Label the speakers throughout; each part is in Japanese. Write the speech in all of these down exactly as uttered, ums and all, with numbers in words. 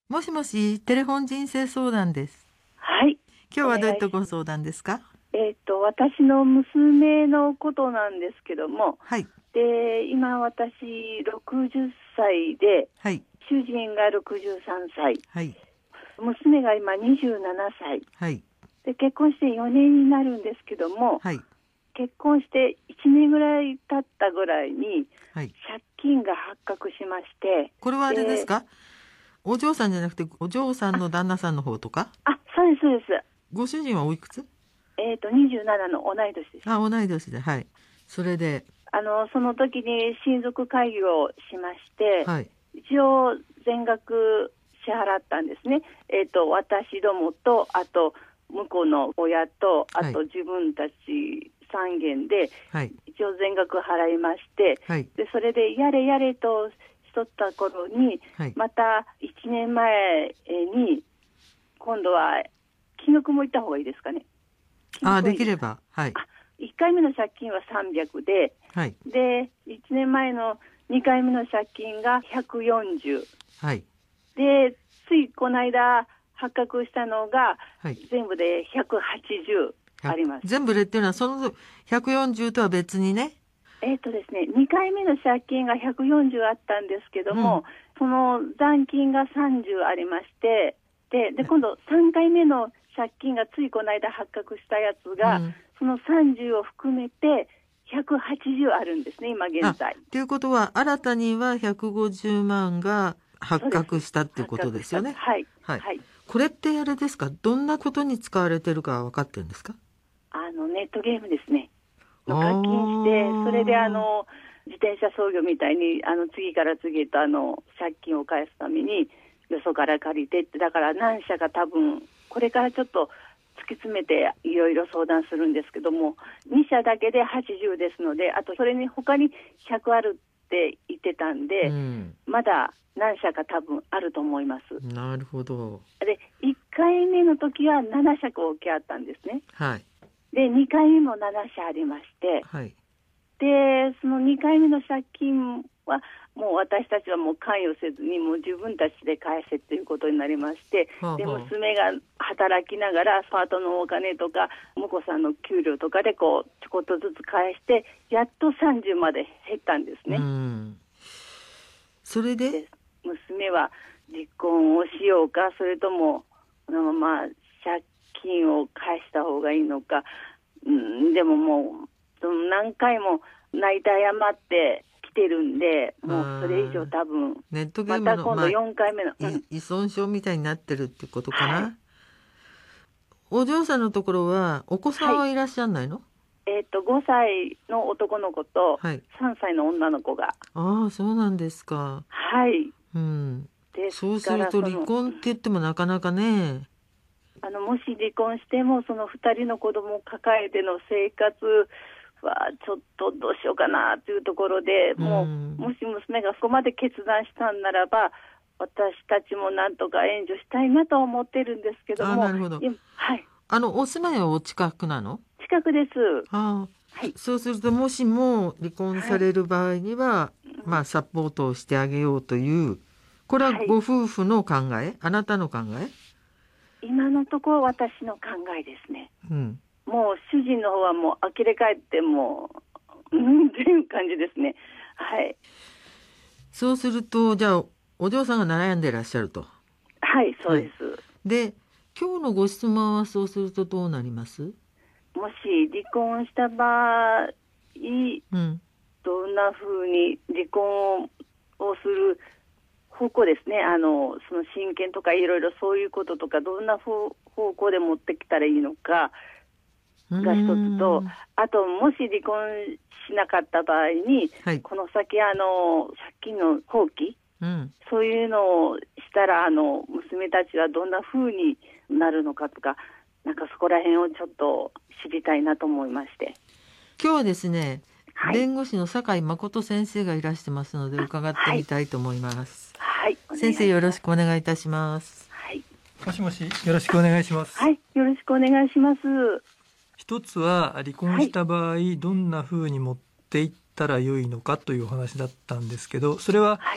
Speaker 1: もしもし、テレフォン人生相談です。
Speaker 2: はい。
Speaker 1: 今日はどういったご相談ですか？
Speaker 2: えっと、私の娘のことなんですけども、
Speaker 1: はい。
Speaker 2: で、今私ろくじゅっさいで、
Speaker 1: はい。
Speaker 2: 主人がろくじゅうさんさい、
Speaker 1: はい。
Speaker 2: 娘が今にじゅうななさい、
Speaker 1: はい。
Speaker 2: で、結婚してよねんになるんですけども、
Speaker 1: はい。
Speaker 2: 結婚していちねんぐらい経ったぐらいに、
Speaker 1: はい。
Speaker 2: 借金が発覚しまして、
Speaker 1: これはあれですか？お嬢さんじゃなくて、お嬢さんの旦那さんの方とか？
Speaker 2: あ、そうです、そうです。
Speaker 1: ご主人はおいくつ？
Speaker 2: えっと、にじゅうななの同い年です。
Speaker 1: あ、同い年で。はい。それで、
Speaker 2: あの、その時に親族会議をしまして、
Speaker 1: はい。
Speaker 2: 一応全額支払ったんですね。えっと、私どもと、あと、向こうの親と、あと自分たちさんげんで、
Speaker 1: はい。
Speaker 2: 一応全額払いまして、
Speaker 1: はい。
Speaker 2: で、それでやれやれとしとった頃に、
Speaker 1: はい。
Speaker 2: またいちねんまえに、今度は、金額も言った方がいいですかね。
Speaker 1: あ、できれば。はい。
Speaker 2: あ、いっかいめの借金はさんびゃくで、
Speaker 1: はい。
Speaker 2: で、いちねんまえのにかいめの借金がひゃくよんじゅう。
Speaker 1: はい。
Speaker 2: で、ついこの間発覚したのが、
Speaker 1: はい。
Speaker 2: 全部でひゃくはちじゅうあります。
Speaker 1: 全部でっていうのは、そのひゃくよんじゅうとは別にね。
Speaker 2: えっとですね、にかいめの借金がひゃくよんじゅうあったんですけども、
Speaker 1: うん、
Speaker 2: その残金がさんじゅうありまして、で、で、今度さんかいめの借金がついこの間発覚したやつが、うん、そのさんじゅうを含めてひゃくはちじゅうあるんですね、今現在。
Speaker 1: ということは、新たにはひゃくごじゅうまんが発覚したっていうことですよね。
Speaker 2: はい。
Speaker 1: はい。
Speaker 2: はい。
Speaker 1: これってあれですか？どんなことに使われてるか分かってるんですか？
Speaker 2: あの、ネットゲームですね。の課金して、それであの、自転車操業みたいに、あの、次から次へとあの、借金を返すために、よそから借りてって、だから何社か多分、これからちょっと突き詰めていろいろ相談するんですけども、に社だけではちじゅうですので、あとそれに他にひゃくあるって言ってたんで、うん、まだ何社か多分あると思います。
Speaker 1: なるほど。
Speaker 2: で、いっかいめの時はなな社受けあったんですね。
Speaker 1: はい。
Speaker 2: で、にかいめもなな社ありまして、
Speaker 1: はい。
Speaker 2: で、そのにかいめの借金は、もう私たちはもう関与せずに、もう自分たちで返せということになりまして、はあはあ、で、娘が働きながら、パートのお金とか、婿さんの給料とかで、こう、ちょこっとずつ返して、やっとさんじゅうまで減ったんですね。
Speaker 1: うん。それで？
Speaker 2: で、娘は離婚をしようか、それとも、このまま借金を返した方がいいのか、うん、でももう、何回も泣いて謝ってきてるんで、もうそれ以上多分、
Speaker 1: ネットゲームの、
Speaker 2: また今度よんかいめの、
Speaker 1: まあ、依存症みたいになってるってことかな、はい、お嬢さんのところはお子さんはいらっしゃらないの？はい、
Speaker 2: えっとごさいの男の子とさんさいの女の子が、はい、
Speaker 1: ああ、そうなんですか。
Speaker 2: はい、
Speaker 1: うん、
Speaker 2: です
Speaker 1: そうすると離婚って言ってもなかなかね、
Speaker 2: あのもし離婚してもそのふたりの子供を抱えての生活はちょっとどうしようかなというところで、もう、もし娘がそこまで決断したんならば、私たちもなんとか援助したいなと思ってるんですけども。
Speaker 1: あ、なるほど。
Speaker 2: はい。
Speaker 1: あの、お住まいはお近くなの？
Speaker 2: 近くです。
Speaker 1: ああ、
Speaker 2: はい。
Speaker 1: そうすると、もしも離婚される場合には、はい、まあ、サポートをしてあげようという、これはご夫婦の考え、はい、あなたの考え？
Speaker 2: 今のところ私の考えですね。
Speaker 1: うん。
Speaker 2: もう主人の方はもう呆れ返ってもう、うんっていう感じですね。はい。
Speaker 1: そうすると、じゃあ、お嬢さんが悩んでいらっしゃると。
Speaker 2: はい、そうです。はい、
Speaker 1: で、今日のご質問はそうするとどうなります？
Speaker 2: もし離婚した場合、
Speaker 1: うん、
Speaker 2: どんな風に離婚をする方向ですね。あの、その親権とかいろいろそういうこととか、どんな方向で持ってきたらいいのかが一つと、あと、もし離婚しなかった場合に、はい、この先、あの、借金の放棄、うん、そういうのをしたら、あの、娘たちはどんな風になるのかとか、なんかそこら辺をちょっと知りたいなと思いまして。
Speaker 1: 今日はですね、はい、弁護士の酒井誠先生がいらしてますので伺ってみたいと思います。
Speaker 2: はい。
Speaker 1: はい、先生よろしくお願いいたします。
Speaker 2: はい。
Speaker 3: もしもし、よろしくお願いします。
Speaker 2: はい、よろしくお願いします。
Speaker 3: 一つは離婚した場合、はい、どんな風に持っていったら良いのかというお話だったんですけど、それは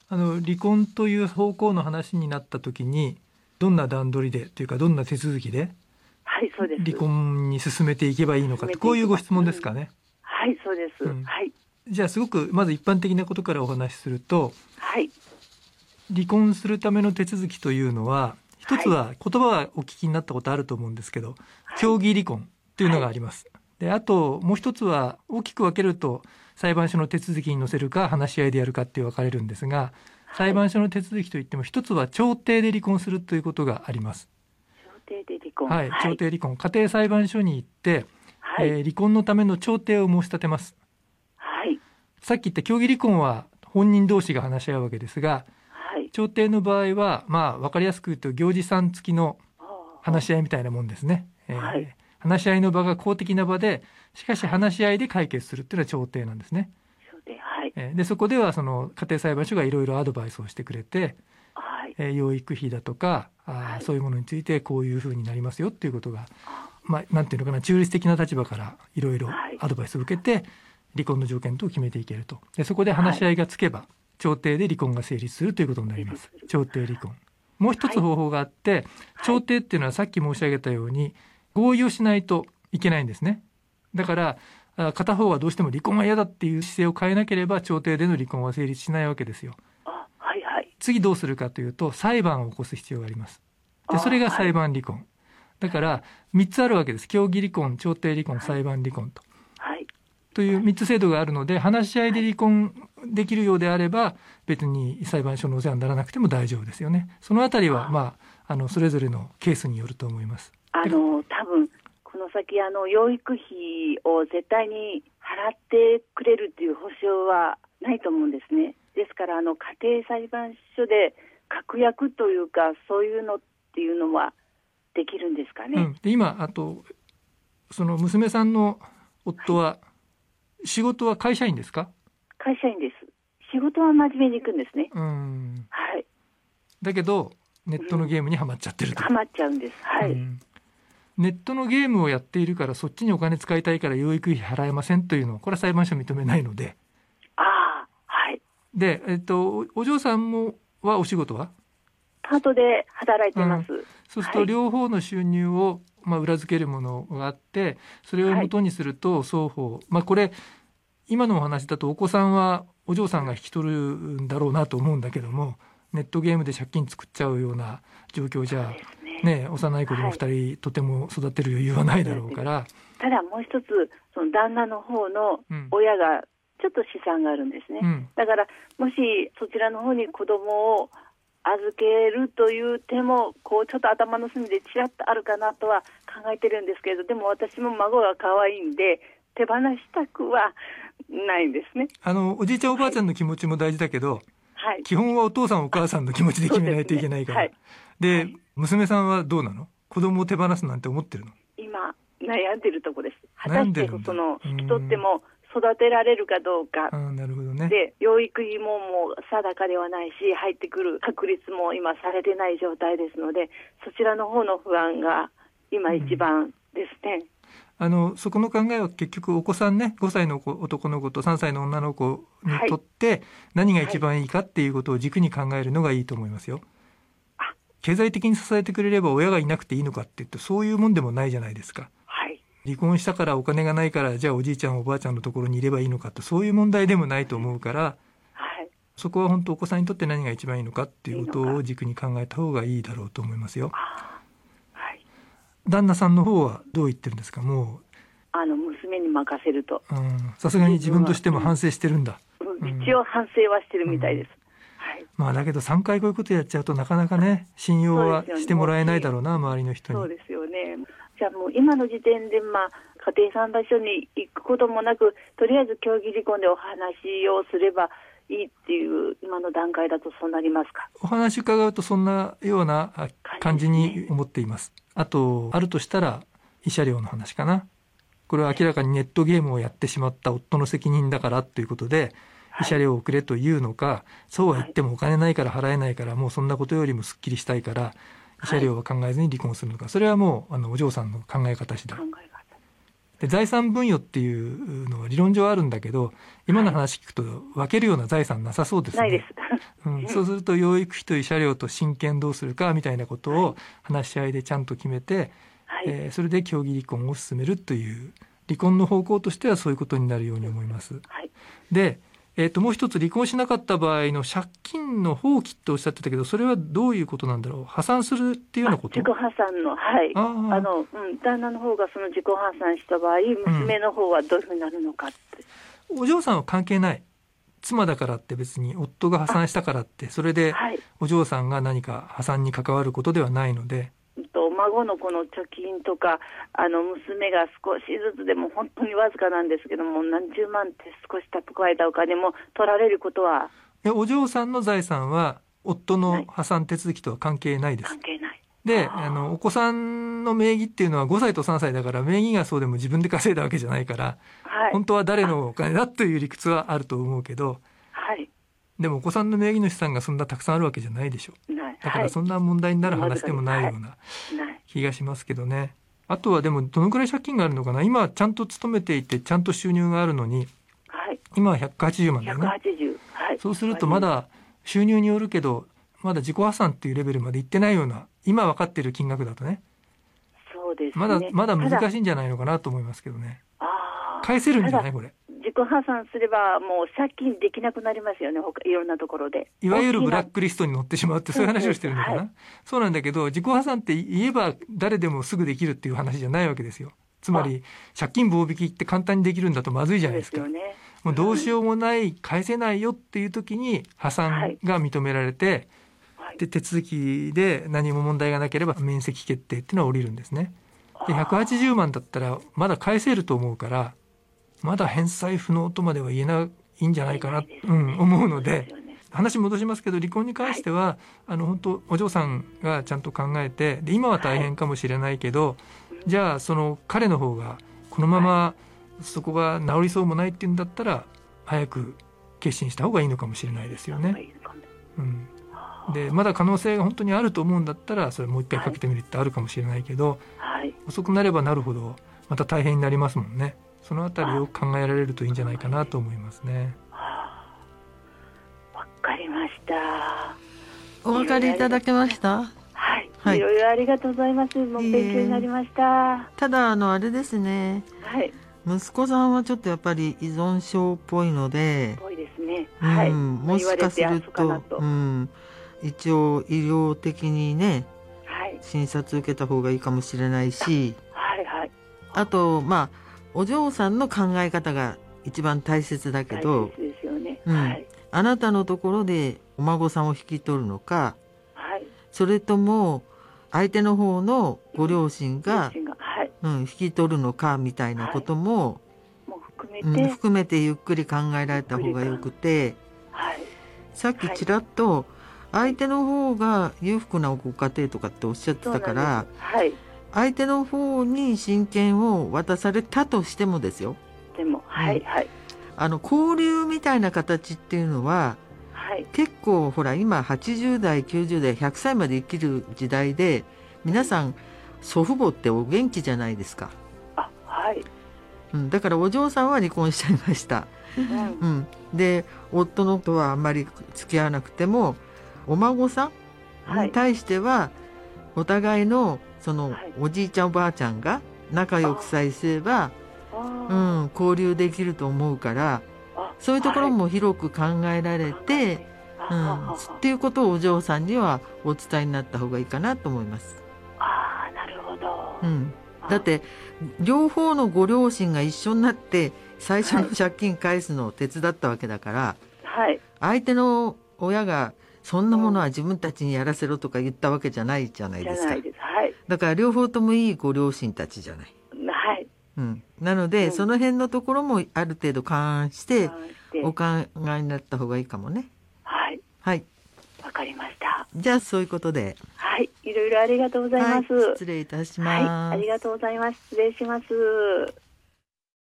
Speaker 3: あの離婚という方向の話になった時にどんな段取りでというかどんな手続きで
Speaker 2: はいそうです
Speaker 3: 離婚に進めていけばいいのか、こういうご質問ですかね。
Speaker 2: うん、はいそうです、
Speaker 3: うん、
Speaker 2: はい。
Speaker 3: じゃあすごくまず一般的なことからお話しすると、
Speaker 2: はい、
Speaker 3: 離婚するための手続きというのは一つは言葉はお聞きになったことあると思うんですけど、はい、協議離婚というのがあります、はい、であともう一つは大きく分けると裁判所の手続きに載せるか話し合いでやるかって分かれるんですが、裁判所の手続きといっても一つは調停で離婚するということがあります。
Speaker 2: 調停で離婚、
Speaker 3: はい、調停離婚、家庭裁判所に行って、
Speaker 2: はい、
Speaker 3: えー、離婚のための調停を申し立てます。
Speaker 2: はい、
Speaker 3: さっき言った協議離婚は本人同士が話し合うわけですが、はい、調停の場合はまあ分かりやすく言うと行司さん付きの話し合いみたいなもんですね、はい、えー、話し合いの場が公的な場で、しかし話し合いで解決するっていうのは調停なんですね。
Speaker 2: はい、
Speaker 3: でそこではその家庭裁判所がいろいろアドバイスをしてくれて、はい、えー、養育費だとかあ、はい、そういうものについてこういうふうになりますよっていうことが、まあ、なんていうのかな、中立的な立場からいろいろアドバイスを受けて離婚の条件等を決めていけると。でそこで話し合いがつけば、はい、調停で離婚が成立するということになります。調停離婚。もう一つ方法があって、はい、調停っていうのはさっき申し上げたように合意をしないといけないんですね。だから片方はどうしても離婚は嫌だっていう姿勢を変えなければ調停での離婚は成立しないわけですよ。
Speaker 2: あ、はいはい、
Speaker 3: 次どうするかというと裁判を起こす必要があります。でそれが裁判離婚、はい、だからみっつあるわけです。協議離婚、調停離婚、裁判離婚と、はい、というみっつ制度があるので、話し合いで離婚できるようであれば別に裁判所のお世話にならなくても大丈夫ですよね。そのあたりは、まあ、あのそれぞれのケースによると思います。
Speaker 2: あの多分この先あの養育費を絶対に払ってくれるっていう保証はないと思うんですね。ですからあの家庭裁判所で確約というかそういうのっていうのはできるんですかね。
Speaker 3: うん、で今あとその娘さんの夫は、はい、仕事は会社員ですか？
Speaker 2: 会社員です。仕事は真面目に行くんですね。
Speaker 3: うん、
Speaker 2: はい、
Speaker 3: だけどネットのゲームにはまっちゃってると、
Speaker 2: うん、はまっちゃうんです。はい、うん、
Speaker 3: ネットのゲームをやっているからそっちにお金使いたいから養育費払えませんというのはこれは裁判所認めないので。
Speaker 2: ああ、はい。
Speaker 3: で、えっと、お嬢さんもはお仕事は
Speaker 2: パートで働いてます、うん、
Speaker 3: そうすると両方の収入を、まあ、裏付けるものがあってそれを元にすると双方、はい、まあ、これ今のお話だとお子さんはお嬢さんが引き取るんだろうなと思うんだけども、ネットゲームで借金作っちゃうような状況じゃね、幼い子供ふたり、はい、とても育てる余裕はないだろうから。
Speaker 2: ただもう一つその旦那の方の親がちょっと資産があるんですね、うん、だからもしそちらの方に子供を預けるという手もこうちょっと頭の隅でちらっとあるかなとは考えてるんですけれど、でも私も孫が可愛いんで手放したくはないんですね。
Speaker 3: あのおじいちゃんおばあちゃんの気持ちも大事だけど、
Speaker 2: はい、
Speaker 3: 基本はお父さんお母さんの気持ちで決めないといけないから。で、はい、娘さんはどうなの？子供を手放すなんて思ってるの？
Speaker 2: 今悩んでるとこです。果たしてその引き取っても育てられるかどうか。
Speaker 3: あ、なるほどね。
Speaker 2: で養育費ももう定かではないし入ってくる確率も今されてない状態ですので、そちらの方の不安が今一番ですね、
Speaker 3: うん、あのそこの考えは結局お子さんね、ごさいの子男の子とさんさいの女の子にとって何が一番いいかっていうことを軸に考えるのがいいと思いますよ。経済的に支えてくれれば親がいなくていいのかって言うとそういうもんでもないじゃないですか、はい、離婚したからお金がないからじゃあおじいちゃんおばあちゃんのところにいればいいのかってそういう問題でもないと思うから、はい、そこは本当お子さんにとって何が一番いいのかっていうことを軸に考えた方がいいだろうと思いますよ。
Speaker 2: はい、
Speaker 3: 旦那さんの方はどう言ってるんですか？もう
Speaker 2: あの娘に任せると、
Speaker 3: さすがに自分としても反省してるんだ、
Speaker 2: うん、一応反省はしてるみたいです、うん、
Speaker 3: まあ、だけどさんかいこういうことやっちゃうとなかなかね信用はしてもらえないだろうな、周りの人に。
Speaker 2: そうですよね。じゃあもう今の時点で、まあ、家庭裁判所に行くこともなくとりあえず協議離婚でお話をすればいいっていう今の段階だとそうなりますか？
Speaker 3: お話伺うとそんなような感じに思っています。あとあるとしたら慰謝料の話かな。これは明らかにネットゲームをやってしまった夫の責任だからということで慰謝料をくれというのか、はい、そうは言ってもお金ないから払えないからもうそんなことよりもすっきりしたいから慰謝料は考えずに離婚するのか、それはもうあのお嬢さんの考え方次第。考え方で財産分与っていうのは理論上あるんだけど、今の話聞くと分けるような財産なさそうですね。
Speaker 2: ないです。
Speaker 3: うん、そうすると養育費と慰謝料と親権どうするかみたいなことを話し合いでちゃんと決めて、はい、えー、それで協議離婚を進めるという離婚の方向としてはそういうことになるように思います。はい、で、えー、ともう一つ離婚しなかった場合の借金の放棄っておっしゃってたけど、それはどういうことなんだろう。破産するっていうようなこと。
Speaker 2: 自己破産の、はい、ああの、うん、旦那の方がその自己破産した場合、娘の方はどういうふうになるのかって、
Speaker 3: うん、お嬢さんは関係ない。妻だからって別に夫が破産したからってそれでお嬢さんが何か破産に関わることではないので、
Speaker 2: と孫のこの貯金とかあの娘が少しずつでも本当にわずかなんですけども何十万って少し蓄えたお金も取られることは。
Speaker 3: えお嬢さんの財産は夫の破産手続きとは関係ないです。
Speaker 2: 関係ない。
Speaker 3: であのお子さんの名義っていうのはごさいとさんさいだから名義がそうでも自分で稼いだわけじゃないから、はい、本当は誰のお金だという理屈はあると思うけど、
Speaker 2: はい、
Speaker 3: でもお子さんの名義の資産がそんなたくさんあるわけじゃないでしょ。だからそんな問題になる話でもないような気がしますけどね。あとはでもどのくらい借金があるのかな。今はちゃんと勤めていてちゃんと収入があるのに、はい、今はひゃくはちじゅうまんだよね。
Speaker 2: ひゃくはちじゅう、はい、
Speaker 3: そうするとまだ収入によるけどまだ自己破産っていうレベルまでいってないような、今分かっている金額だとね。
Speaker 2: そうですね。
Speaker 3: まだまだ難しいんじゃないのかなと思いますけどね。あ、返せるんじゃないこれ。
Speaker 2: 自己破産すればもう借金できなくなりますよね。他いろんなところで
Speaker 3: いわゆるブラックリストに載ってしまうってそういう話をしてるのかな、はい、そうなんだけど自己破産って言えば誰でもすぐできるっていう話じゃないわけですよ。つまり借金棒引きって簡単にできるんだとまずいじゃないですか。
Speaker 2: そうですよね。
Speaker 3: もうどうしようもない返せないよっていう時に破産が認められて、はい、で手続きで何も問題がなければ免責決定っていうのは下りるんですね。でひゃくはちじゅうまんだったらまだ返せると思うからまだ返済不能とまでは言えないんじゃないかな、うん、思うので、話戻しますけど離婚に関しては、はい、あの本当お嬢さんがちゃんと考えてで今は大変かもしれないけど、はい、じゃあその彼の方がこのままそこが治りそうもないっていうんだったら早く決心した方がいいのかもしれないですよね。うん、でまだ可能性が本当にあると思うんだったらそれもう一回かけてみるってあるかもしれないけど、はい、遅くなればなるほどまた大変になりますもんね。そのあたりを考えられるといいんじゃないかなと思いますね。
Speaker 2: わかりました。
Speaker 1: お分かりいただけました？
Speaker 2: はい、はい、いろいろありがとうございます。もう勉強になりました。えー、
Speaker 1: ただあのあれですね、
Speaker 2: はい、
Speaker 1: 息子さんはちょっとやっぱり依存症っぽいので、
Speaker 2: ぽいですね、はい、うん、
Speaker 1: もしかする と, と、うん、一応医療的にね、はい、診察受けた方がいいかもしれないし、
Speaker 2: はいはい、
Speaker 1: あとまあお嬢さんの考え方が一番大切だけど、
Speaker 2: 大切ですよね、
Speaker 1: うん、
Speaker 2: はい、
Speaker 1: あなたのところでお孫さんを引き取るのか、はい、それとも相手の方のご両親が、うんはい、うん、引き取るのかみたいなことも、
Speaker 2: はい、もう含めて、
Speaker 1: うん、含めてゆっくり考えられた方がよくて、はい、さっきちらっと相手の方が裕福なご家庭とかっておっしゃってたから、
Speaker 2: はい、
Speaker 1: 相手の方に親権を渡されたとしてもですよ。
Speaker 2: でも、はいはい。
Speaker 1: あの交流みたいな形っていうのは、はい、結構ほら今はちじゅうだいきゅうじゅうだいひゃくさいまで生きる時代で皆さん祖父母ってお元気じゃないですか。
Speaker 2: あ、はい。
Speaker 1: うん、だからお嬢さんは離婚しちゃいました。うんうん、で夫のとはあんまり付き合わなくてもお孫さんに対しては、はい、お互いのそのおじいちゃんおばあちゃんが仲良くさえすれば、うん、交流できると思うからそういうところも広く考えられて、うん、っていうことをお嬢さんにはお伝えになった方がいいかなと思います。
Speaker 2: ああ、なるほど、
Speaker 1: うん、だって両方のご両親が一緒になって最初の借金返すのを手伝ったわけだから、
Speaker 2: はい、
Speaker 1: 相手の親がそんなものは自分たちにやらせろとか言ったわけじゃないじゃないですか。
Speaker 2: じゃないです、はい、
Speaker 1: だから両方ともいいご両親たちじゃない、
Speaker 2: はい、
Speaker 1: うん、なので、うん、その辺のところもある程度勘案してお考えになった方がいいかもね。
Speaker 2: はい
Speaker 1: はい、
Speaker 2: わかりました。
Speaker 1: じゃあそういうことで、
Speaker 2: はい、いろいろありがとうございます、
Speaker 1: はい、失礼いたします、
Speaker 2: はい、ありがとうございます。失礼します。